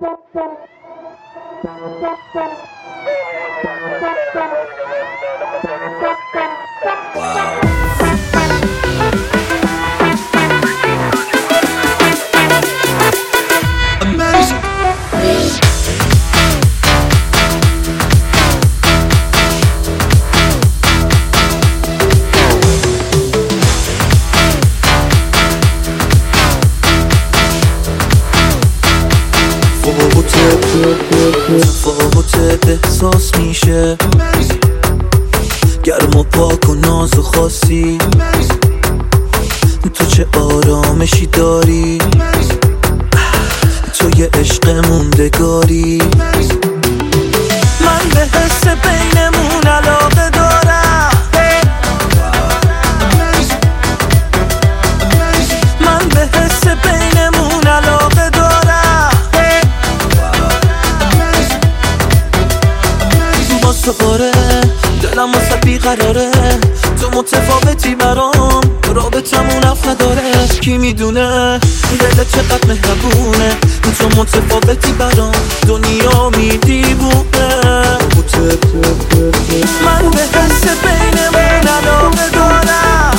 تفاوتت احساس میشه گرم و پاک و ناز و خاصی تو چه آرامشی داری تو یه عشق موندگاری من به حس بینمون علاقه دارم من به حس بینمون علاقه دارم واسه قاره دلم واسه بیقراره تو متفاوتی برام رابطمون اف نداره کی میدونه دلت چقدر مهربونه تو متفاوتی برام دنیا میدیبونه من به حس بینمون علاقه دارم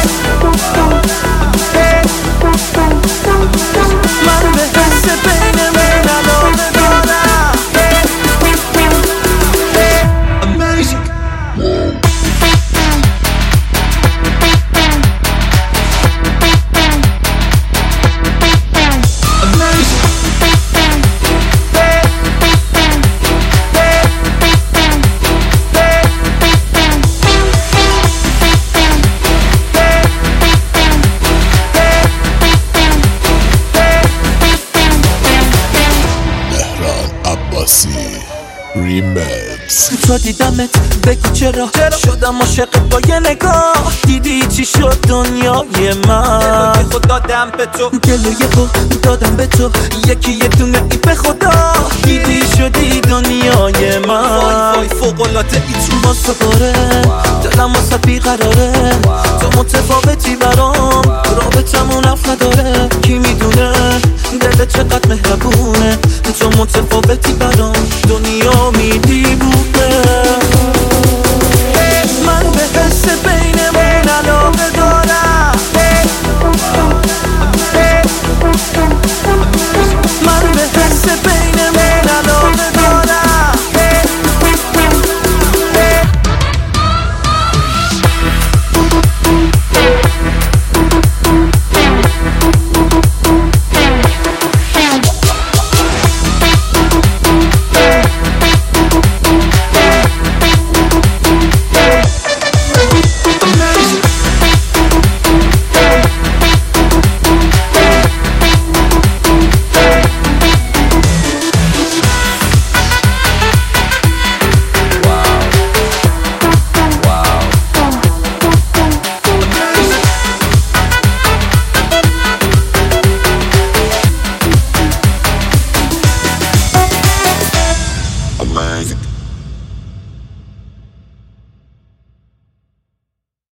من به حس بینمون علاقه دارم ریمیکس. تا دیدمت بگو چرا شدم عاشق با یه نگاه دیدی چی شد دنیای من دلو خود دادم به تو دلو خود دادم به تو یکی یه دونه ای به خدا دیدی شدی دنیای من وای فوق‌العاده ای تو واسه قاره دلم واسه بیقراره تو متفاوتی برام رابطمون اف نداره کی میدونه دلت چقدر مهربون